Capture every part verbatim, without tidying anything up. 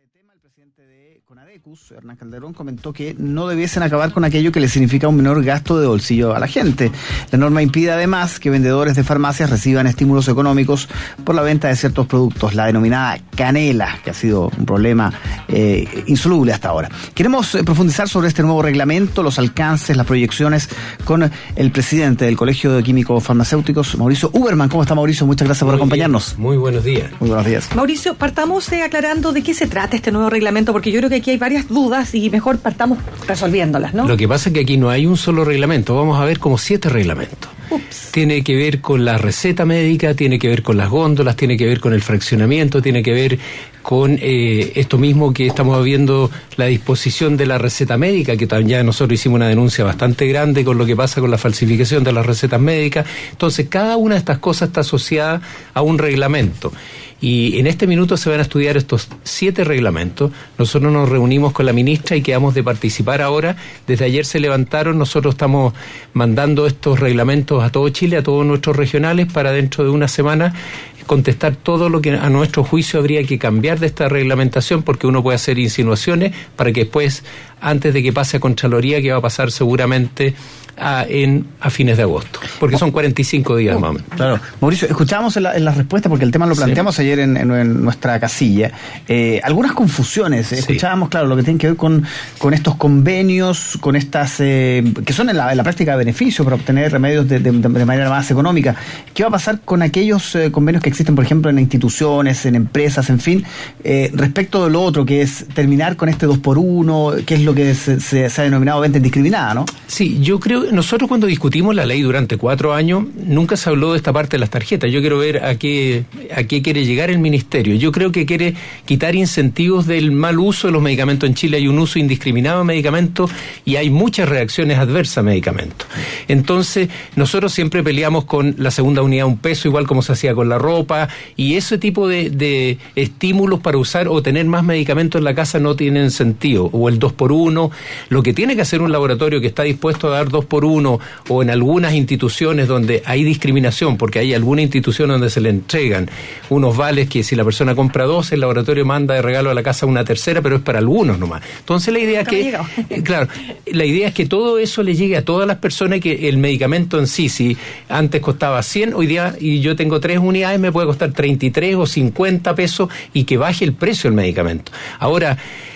Conadecus, Hernán Calderón, comentó que no debiesen acabar con aquello que le significa un menor gasto de bolsillo a la gente. La norma impide además que vendedores de farmacias reciban estímulos económicos por la venta de ciertos productos, la denominada canela, que ha sido un problema eh, insoluble hasta ahora. Queremos eh, profundizar sobre este nuevo reglamento, los alcances, las proyecciones, con el presidente del Colegio de Químicos Farmacéuticos, Mauricio Uberman. ¿Cómo está, Mauricio? Muchas gracias Muy por acompañarnos. Bien. Muy buenos días. Muy buenos días. Mauricio, partamos eh, aclarando de qué se trata este nuevo reglamento, porque yo creo que aquí hay varias dudas y mejor partamos resolviéndolas, ¿no? Lo que pasa es que aquí no hay un solo reglamento, vamos a ver como siete reglamentos. Ups. Tiene que ver con la receta médica, tiene que ver con las góndolas, tiene que ver con el fraccionamiento, tiene que ver con eh, esto mismo que estamos viendo, la disposición de la receta médica, que ya nosotros hicimos una denuncia bastante grande con lo que pasa con la falsificación de las recetas médicas. Entonces, cada una de estas cosas está asociada a un reglamento. Y en este minuto se van a estudiar estos siete reglamentos. Nosotros nos reunimos con la ministra y quedamos de participar ahora. Desde ayer se levantaron, nosotros estamos mandando estos reglamentos a todo Chile, a todos nuestros regionales, para dentro de una semana contestar todo lo que a nuestro juicio habría que cambiar de esta reglamentación, porque uno puede hacer insinuaciones para que después, antes de que pase a Contraloría, que va a pasar seguramente a, en, a fines de agosto, porque son cuarenta y cinco días más o menos. Claro. Mauricio, escuchábamos en la, en la respuesta, porque el tema lo planteamos sí. ayer en, en, en nuestra casilla, eh, algunas confusiones, escuchábamos, sí. claro, lo que tiene que ver con, con estos convenios, con estas, eh, que son en la, en la práctica de beneficio para obtener remedios de, de, de manera más económica. ¿Qué va a pasar con aquellos eh, convenios que existen, por ejemplo, en instituciones, en empresas, en fin, eh, respecto de lo otro, que es terminar con este dos por uno, que es lo que se, se, se ha denominado venta indiscriminada, ¿no? Sí, yo creo que nosotros cuando discutimos la ley durante cuatro años, nunca se habló de esta parte de las tarjetas. Yo quiero ver a qué, a qué quiere llegar el Ministerio. Yo creo que quiere quitar incentivos del mal uso de los medicamentos. En Chile hay un uso indiscriminado de medicamentos y hay muchas reacciones adversas a medicamentos. Entonces, nosotros siempre peleamos con la segunda unidad un peso, igual como se hacía con la ropa, y ese tipo de, de estímulos para usar o tener más medicamentos en la casa no tienen sentido. O el dos por uno, lo que tiene que hacer un laboratorio que está dispuesto a dar dos por uno, o en algunas instituciones donde hay discriminación, porque hay alguna institución donde se le entregan unos vales que si la persona compra dos, el laboratorio manda de regalo a la casa una tercera, pero es para algunos nomás. Entonces la idea es que, eh, claro, la idea es que todo eso le llegue a todas las personas y que el medicamento en sí, si antes costaba cien, hoy día, y yo tengo tres unidades, me puede costar treinta y tres o cincuenta pesos y que baje el precio del medicamento. Ahora,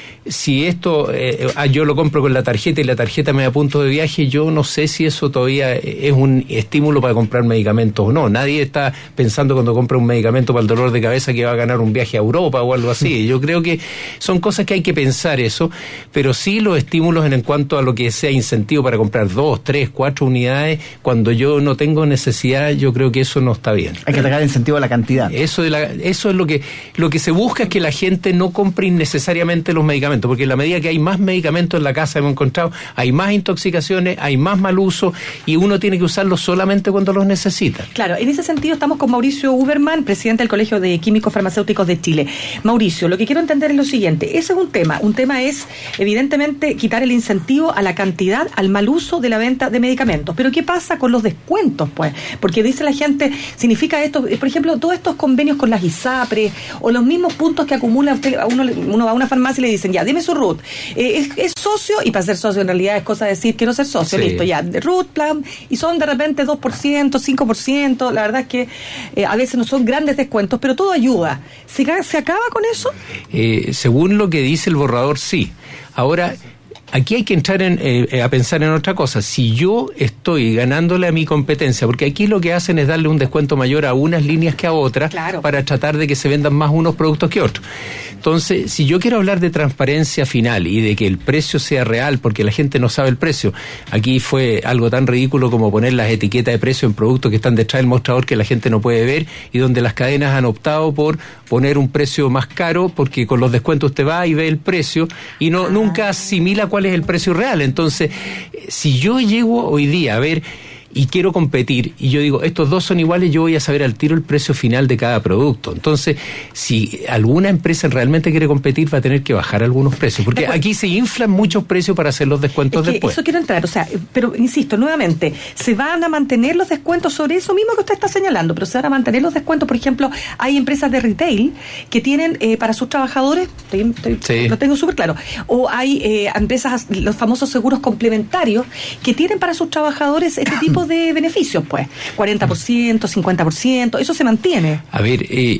si esto, eh, yo lo compro con la tarjeta y la tarjeta me da puntos de viaje, yo no sé si eso todavía es un estímulo para comprar medicamentos o no. Nadie está pensando cuando compra un medicamento para el dolor de cabeza que va a ganar un viaje a Europa o algo así. Yo creo que son cosas que hay que pensar eso, pero sí los estímulos en cuanto a lo que sea incentivo para comprar dos, tres, cuatro unidades, cuando yo no tengo necesidad, yo creo que eso no está bien. Hay que atacar el incentivo a la cantidad. Eso, de la, eso es lo que, lo que se busca, es que la gente no compre innecesariamente los medicamentos, porque en la medida que hay más medicamentos en la casa, hemos encontrado, hay más intoxicaciones, hay más mal uso, y uno tiene que usarlos solamente cuando los necesita. Claro, en ese sentido estamos con Mauricio Uberman, presidente del Colegio de Químicos Farmacéuticos de Chile. Mauricio, lo que quiero entender es lo siguiente, ese es un tema, un tema es evidentemente quitar el incentivo a la cantidad, al mal uso de la venta de medicamentos, pero ¿qué pasa con los descuentos, pues? Porque dice la gente, significa esto, por ejemplo, todos estos convenios con las ISAPRES, o los mismos puntos que acumula usted, a uno, uno va a una farmacia y le dicen, ya, dime su R U T, eh, es, es socio, y para ser socio en realidad es cosa de decir quiero ser socio, sí. Listo, ya, de R U T, plan, y son de repente dos por ciento, cinco por ciento, la verdad es que eh, a veces no son grandes descuentos, pero todo ayuda. ¿Se, se acaba con eso? Eh, según lo que dice el borrador, sí. Ahora, aquí hay que entrar en, eh, a pensar en otra cosa. Si yo estoy ganándole a mi competencia, porque aquí lo que hacen es darle un descuento mayor a unas líneas que a otras, claro, para tratar de que se vendan más unos productos que otros. Entonces, si yo quiero hablar de transparencia final y de que el precio sea real, porque la gente no sabe el precio, aquí fue algo tan ridículo como poner las etiquetas de precio en productos que están detrás del mostrador que la gente no puede ver, y donde las cadenas han optado por poner un precio más caro, porque con los descuentos usted va y ve el precio y no nunca asimila cuál es el precio real. Entonces, si yo llego hoy día a ver y quiero competir, y yo digo, estos dos son iguales, yo voy a saber al tiro el precio final de cada producto. Entonces, si alguna empresa realmente quiere competir, va a tener que bajar algunos precios, porque aquí se inflan muchos precios para hacer los descuentos es que después. Eso quiero entrar, o sea, pero insisto, nuevamente, ¿se van a mantener los descuentos sobre eso mismo que usted está señalando? Pero se van a mantener los descuentos, por ejemplo, hay empresas de retail que tienen eh, para sus trabajadores, estoy, estoy, sí. lo tengo súper claro, o hay eh, empresas, los famosos seguros complementarios, que tienen para sus trabajadores este tipo de beneficios, pues, cuarenta por ciento, cincuenta por ciento, eso se mantiene. A ver, eh,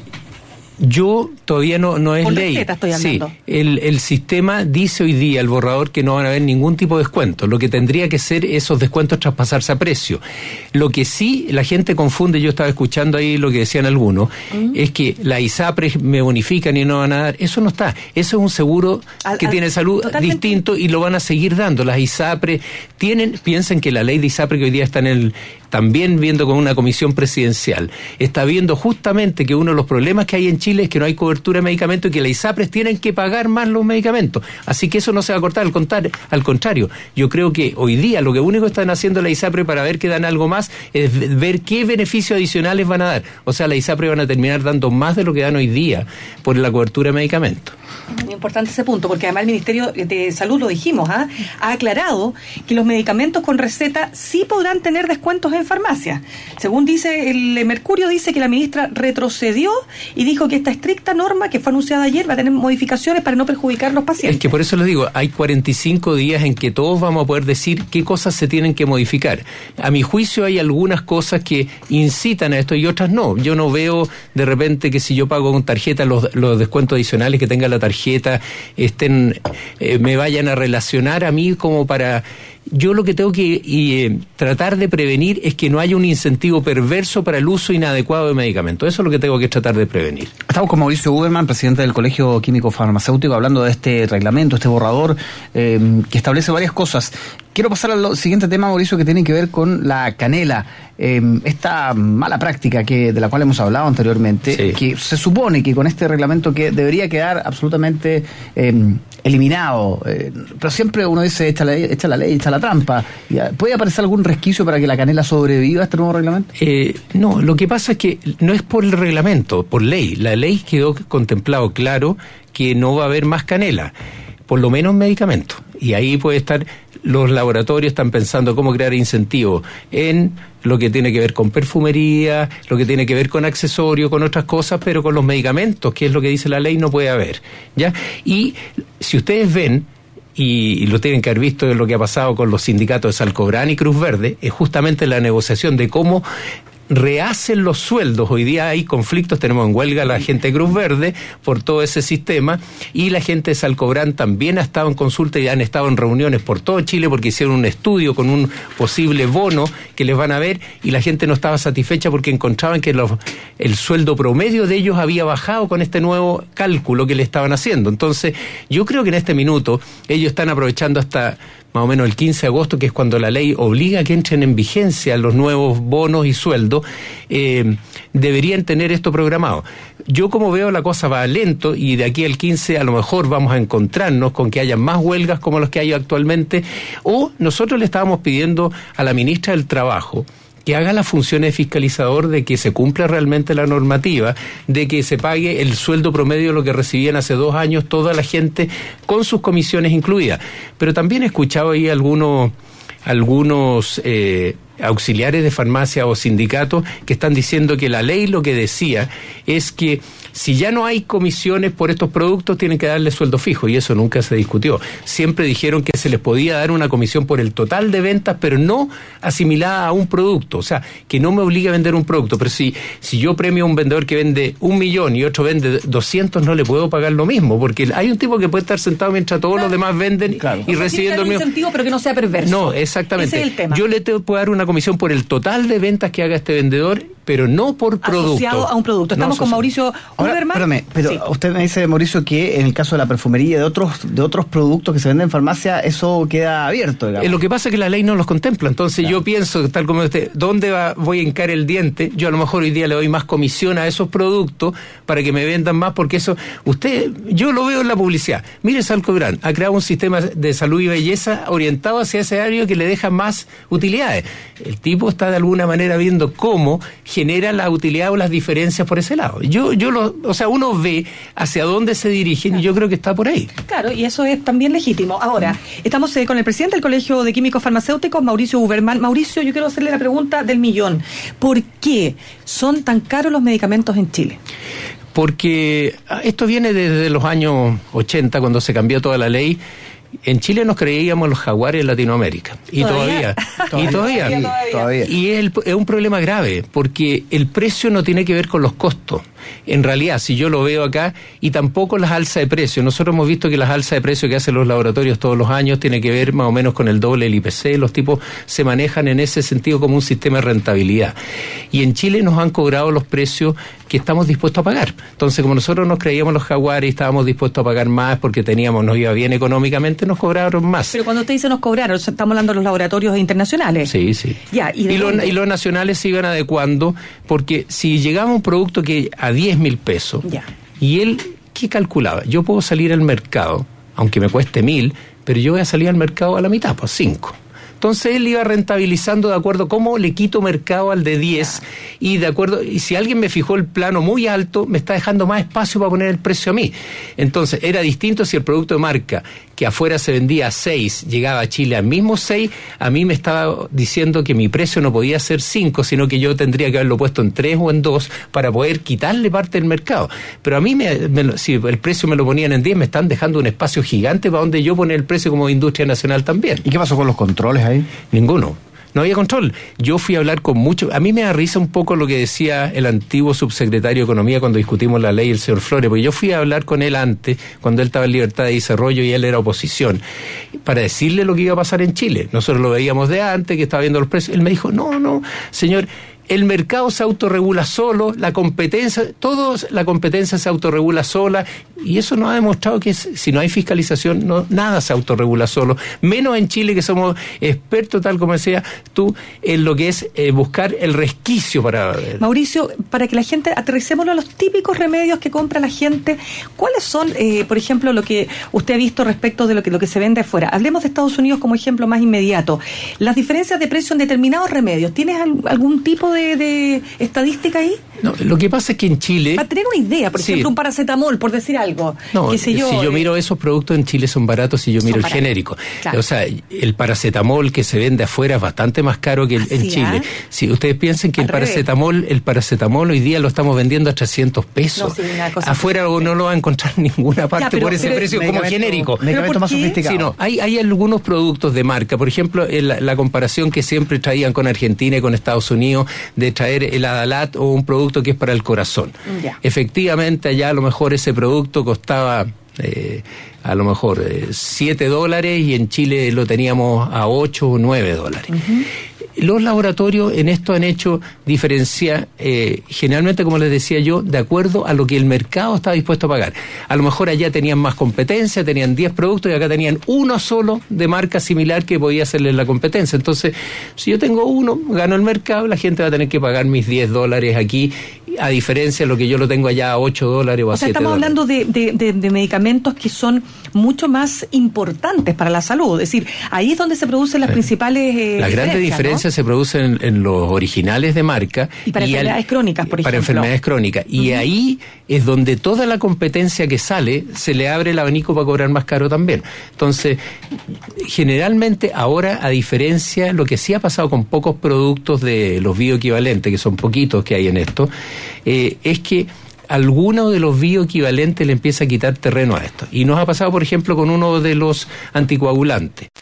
yo todavía no, no es Con ley. Receta estoy hablando. Sí, el, el sistema dice hoy día, el borrador, que no van a haber ningún tipo de descuento. Lo que tendría que ser esos descuentos traspasarse a precio. Lo que sí la gente confunde, yo estaba escuchando ahí lo que decían algunos, uh-huh. es que la ISAPRE me bonifican y no van a dar. Eso no está. Eso es un seguro al, que al, tiene salud totalmente distinto y lo van a seguir dando. Las ISAPRE tienen, piensen que la ley de ISAPRE que hoy día está en el, también viendo con una comisión presidencial, está viendo justamente que uno de los problemas que hay en Chile es que no hay cobertura de medicamentos y que las ISAPRES tienen que pagar más los medicamentos. Así que eso no se va a cortar, al contrario, al contrario. Yo creo que hoy día lo que único están haciendo la ISAPRE para ver que dan algo más es ver qué beneficios adicionales van a dar. O sea, la ISAPRE van a terminar dando más de lo que dan hoy día por la cobertura de medicamentos. Muy importante ese punto, porque además el Ministerio de Salud, lo dijimos, ¿eh? ha aclarado que los medicamentos con receta sí podrán tener descuentos en farmacia. Según dice el Mercurio, dice que la ministra retrocedió y dijo que esta estricta norma que fue anunciada ayer va a tener modificaciones para no perjudicar a los pacientes. Es que por eso les digo, hay cuarenta y cinco días en que todos vamos a poder decir qué cosas se tienen que modificar. A mi juicio hay algunas cosas que incitan a esto y otras no. Yo no veo de repente que si yo pago con tarjeta los, los descuentos adicionales que tenga la tarjeta estén eh, me vayan a relacionar a mí como para... Yo lo que tengo que y, eh, tratar de prevenir es que no haya un incentivo perverso para el uso inadecuado de medicamentos. Eso es lo que tengo que tratar de prevenir. Estamos con Mauricio Uberman, presidente del Colegio Químico Farmacéutico, hablando de este reglamento, este borrador eh, que establece varias cosas. Quiero pasar al siguiente tema, Mauricio, que tiene que ver con la canela. Eh, esta mala práctica que de la cual hemos hablado anteriormente, sí. que se supone que con este reglamento que debería quedar absolutamente eh, eliminado, eh, pero siempre uno dice, echa la, echa la ley, echa la trampa. ¿Puede aparecer algún resquicio para que la canela sobreviva a este nuevo reglamento? Eh, no, lo que pasa es que no es por el reglamento, por ley. La ley quedó contemplado claro que no va a haber más canela, por lo menos medicamentos. Y ahí puede estar, los laboratorios están pensando cómo crear incentivos en lo que tiene que ver con perfumería, lo que tiene que ver con accesorios, con otras cosas, pero con los medicamentos, que es lo que dice la ley, no puede haber, ¿ya? Y si ustedes ven, y, y lo tienen que haber visto en lo que ha pasado con los sindicatos de Salcobrán y Cruz Verde, es justamente la negociación de cómo rehacen los sueldos. Hoy día hay conflictos, tenemos en huelga la gente de Cruz Verde por todo ese sistema, y la gente de Salcobrán también ha estado en consulta y han estado en reuniones por todo Chile porque hicieron un estudio con un posible bono que les van a ver, y la gente no estaba satisfecha porque encontraban que los, el sueldo promedio de ellos había bajado con este nuevo cálculo que le estaban haciendo. Entonces yo creo que en este minuto ellos están aprovechando hasta más o menos el quince de agosto, que es cuando la ley obliga a que entren en vigencia los nuevos bonos y sueldos, eh, deberían tener esto programado. Yo como veo la cosa va lento, y de aquí al quince a lo mejor vamos a encontrarnos con que haya más huelgas como las que hay actualmente, o nosotros le estábamos pidiendo a la ministra del Trabajo que haga las funciones de fiscalizador de que se cumpla realmente la normativa, de que se pague el sueldo promedio de lo que recibían hace dos años toda la gente, con sus comisiones incluidas. Pero también he escuchado ahí algunos, algunos eh, auxiliares de farmacia o sindicatos que están diciendo que la ley lo que decía es que si ya no hay comisiones por estos productos, tienen que darle sueldo fijo, y eso nunca se discutió. Siempre dijeron que se les podía dar una comisión por el total de ventas, pero no asimilada a un producto. O sea, que no me obligue a vender un producto. Pero si, si yo premio a un vendedor que vende un millón y otro vende doscientos, no le puedo pagar lo mismo, porque hay un tipo que puede estar sentado mientras todos los demás venden, claro, y recibiendo el mismo incentivo, pero que no sea perverso. No, exactamente. Ese es el tema. Yo le tengo que dar una comisión por el total de ventas que haga este vendedor, pero no por producto. Asociado a un producto. Estamos no, con Mauricio Uberman. Espérame, pero sí. Usted me dice, Mauricio, que en el caso de la perfumería y de otros, de otros productos que se venden en farmacia, eso queda abierto, digamos. Eh, lo que pasa es que la ley no los contempla. Entonces claro. Yo pienso, tal como usted, ¿dónde va, voy a hincar el diente? Yo a lo mejor hoy día le doy más comisión a esos productos para que me vendan más, porque eso, usted, yo lo veo en la publicidad. Mire, Salcobrand ha creado un sistema de salud y belleza orientado hacia ese área que le deja más utilidades. El tipo está de alguna manera viendo cómo genera la utilidad o las diferencias por ese lado. Yo, yo lo, o sea, uno ve hacia dónde se dirigen claro. Y yo creo que está por ahí. Claro, y eso es también legítimo. Ahora, estamos eh, con el presidente del Colegio de Químicos Farmacéuticos, Mauricio Uberman. Mauricio, yo quiero hacerle la pregunta del millón. ¿Por qué son tan caros los medicamentos en Chile? Porque esto viene desde los años ochenta, cuando se cambió toda la ley. En Chile nos creíamos los jaguares en Latinoamérica. Y todavía. todavía y todavía. todavía. todavía. Y es, el, es un problema grave, porque el precio no tiene que ver con los costos. En realidad, si yo lo veo acá, y tampoco las alzas de precios. Nosotros hemos visto que las alzas de precios que hacen los laboratorios todos los años tiene que ver más o menos con el doble del I P C. Los tipos se manejan en ese sentido como un sistema de rentabilidad. Y en Chile nos han cobrado los precios que estamos dispuestos a pagar. Entonces, como nosotros nos creíamos los jaguares y estábamos dispuestos a pagar más porque teníamos, nos iba bien económicamente, nos cobraron más. Pero cuando usted dice nos cobraron, estamos hablando de los laboratorios internacionales. Sí, sí. Ya, ¿y, y, lo, y los nacionales se iban adecuando, porque si llegaba un producto que a diez mil pesos, ya. Y él, ¿qué calculaba? Yo puedo salir al mercado, aunque me cueste mil, pero yo voy a salir al mercado a la mitad, pues cinco. Entonces él iba rentabilizando de acuerdo a cómo le quito mercado al de diez, y de acuerdo, y si alguien me fijó el plano muy alto, me está dejando más espacio para poner el precio a mí. Entonces era distinto si el producto de marca que afuera se vendía a seis, llegaba a Chile al mismo seis, a mí me estaba diciendo que mi precio no podía ser cinco, sino que yo tendría que haberlo puesto en tres o en dos para poder quitarle parte del mercado. Pero a mí, me, me, si el precio me lo ponían en diez, me están dejando un espacio gigante para donde yo poner el precio como industria nacional también. ¿Y qué pasó con los controles ahí? Ninguno. No había control. Yo fui a hablar con muchos. A mí me da risa un poco lo que decía el antiguo subsecretario de Economía cuando discutimos la ley, el señor Flores, porque yo fui a hablar con él antes, cuando él estaba en Libertad de Desarrollo y él era oposición, para decirle lo que iba a pasar en Chile. Nosotros lo veíamos de antes, que estaba viendo los precios. Él me dijo, no, no, señor, el mercado se autorregula solo, la competencia, todo, la competencia se autorregula sola, y eso nos ha demostrado que es, si no hay fiscalización, no, nada se autorregula solo, menos en Chile, que somos expertos, tal como decía tú, en lo que es eh, buscar el resquicio para... Mauricio, para que la gente, aterricémoslo a los típicos remedios que compra la gente, ¿cuáles son, eh, por ejemplo, lo que usted ha visto respecto de lo que, lo que se vende afuera? Hablemos de Estados Unidos como ejemplo más inmediato. Las diferencias de precio en determinados remedios, ¿tienes algún tipo de De, de estadística ahí? No, lo que pasa es que en Chile... Para tener una idea, por sí. ejemplo, un paracetamol, por decir algo. No, qué sé yo, si yo eh, miro esos productos en Chile son baratos, si yo miro el baratos. genérico. Claro. O sea, el paracetamol que se vende afuera es bastante más caro que el, en Chile. ¿Ah? Si ustedes piensan que Al el paracetamol, revés. el paracetamol hoy día lo estamos vendiendo a trescientos pesos. No, sí, una cosa afuera no, no lo va a encontrar en ninguna parte ya, pero, por ese pero, precio como genérico. Medicamento más sofisticado. Sí, no, hay, hay algunos productos de marca. Por ejemplo, la, la comparación que siempre traían con Argentina y con Estados Unidos de traer el Adalat o un producto que es para el corazón. Ya. Efectivamente, allá a lo mejor ese producto costaba eh, a lo mejor eh, siete dólares y en Chile lo teníamos a ocho o nueve dólares. Uh-huh. Los laboratorios en esto han hecho diferencia, eh, generalmente, como les decía yo, de acuerdo a lo que el mercado está dispuesto a pagar. A lo mejor allá tenían más competencia, tenían diez productos y acá tenían uno solo de marca similar que podía hacerle la competencia. Entonces, si yo tengo uno, gano el mercado, la gente va a tener que pagar mis diez dólares aquí, a diferencia de lo que yo lo tengo allá a ocho dólares o a o sea, siete estamos dólares. hablando de, de, de, de medicamentos que son mucho más importantes para la salud. Es decir, ahí es donde se producen las eh, principales eh, Las grandes diferencias, ¿no? Se producen en, en los originales de marca. Y para y enfermedades al, crónicas, por ejemplo. Para enfermedades crónicas. Y uh-huh. ahí es donde toda la competencia que sale, se le abre el abanico para cobrar más caro también. Entonces, generalmente ahora, a diferencia, lo que sí ha pasado con pocos productos de los bioequivalentes, que son poquitos que hay en esto, eh, es que alguno de los bioequivalentes le empieza a quitar terreno a esto. Y nos ha pasado, por ejemplo, con uno de los anticoagulantes.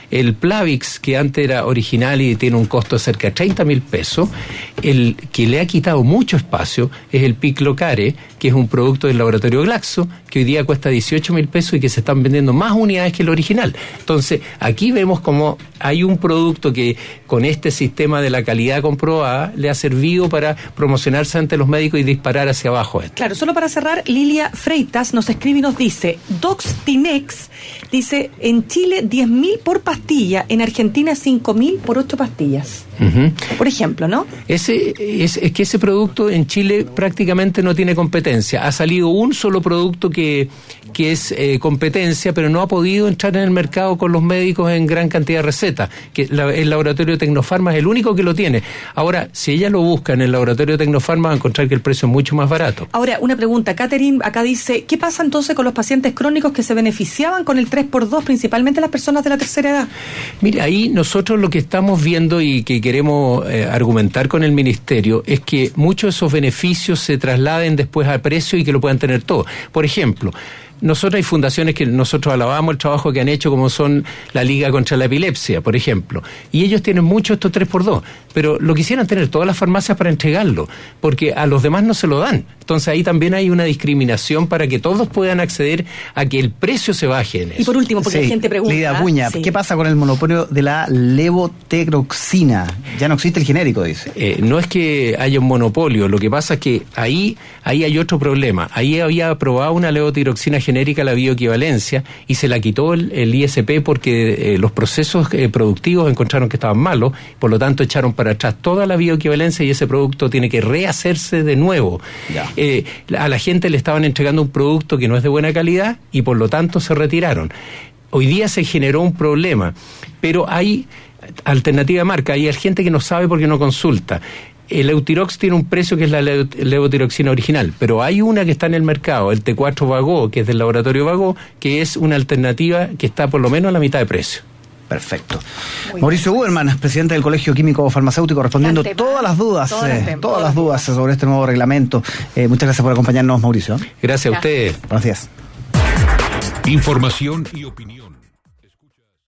El Plavix, que antes era original y tiene un costo de cerca de treinta mil pesos, el que le ha quitado mucho espacio es el Piclocare, que es un producto del laboratorio Glaxo, que hoy día cuesta dieciocho mil pesos y que se están vendiendo más unidades que el original. Entonces, aquí vemos como hay un producto que con este sistema de la calidad comprobada le ha servido para promocionarse ante los médicos y disparar hacia abajo esto. Claro, solo para cerrar, Lilia Freitas nos escribe y nos dice, Doxtinex, dice, en Chile diez mil por pastilla, en Argentina cinco mil por ocho pastillas. Uh-huh. Por ejemplo, ¿no? Ese es, es que ese producto en Chile prácticamente no tiene competencia. Ha salido un solo producto que, que es eh, competencia, pero no ha podido entrar en el mercado con los médicos en gran cantidad de recetas. Que la, el laboratorio Tecnofarma es el único que lo tiene. Ahora, si ella lo busca en el laboratorio Tecnofarma, va a encontrar que el precio es mucho más barato. Ahora, una pregunta. Catherine acá dice, ¿qué pasa entonces con los pacientes crónicos que se beneficiaban con el tres por dos, principalmente las personas de la tercera edad? Mire, ahí nosotros lo que estamos viendo y que queremos eh, argumentar con el Ministerio es que muchos de esos beneficios se trasladen después al precio y que lo puedan tener todos. Por ejemplo, nosotros hay fundaciones que nosotros alabamos el trabajo que han hecho, como son la Liga contra la Epilepsia, por ejemplo, y ellos tienen mucho estos tres por dos, pero lo quisieran tener todas las farmacias para entregarlo, porque a los demás no se lo dan. Entonces ahí también hay una discriminación para que todos puedan acceder a que el precio se baje en eso. Y por último, porque sí, la gente pregunta... Lidia Acuña, sí. ¿Qué pasa con el monopolio de la levotiroxina? Ya no existe el genérico, dice. Eh, no es que haya un monopolio, lo que pasa es que ahí, ahí hay otro problema. Ahí había aprobado una levotiroxina genérica, la bioequivalencia, y se la quitó el, el I S P porque eh, los procesos eh, productivos encontraron que estaban malos, por lo tanto echaron para atrás toda la bioequivalencia y ese producto tiene que rehacerse de nuevo. Eh, a la gente le estaban entregando un producto que no es de buena calidad y por lo tanto se retiraron. Hoy día se generó un problema, pero hay alternativa de marca, hay gente que no sabe porque no consulta. El Eutirox tiene un precio que es la levotiroxina original, pero hay una que está en el mercado, el T cuatro Vagó, que es del laboratorio Vagó, que es una alternativa que está por lo menos a la mitad de precio. Perfecto. Muy Mauricio Uberman, presidente del Colegio Químico Farmacéutico, respondiendo todas las dudas, todo eh, todas todo las dudas sobre este nuevo reglamento. Eh, muchas gracias por acompañarnos, Mauricio. Gracias a ustedes. Gracias. Información y opinión.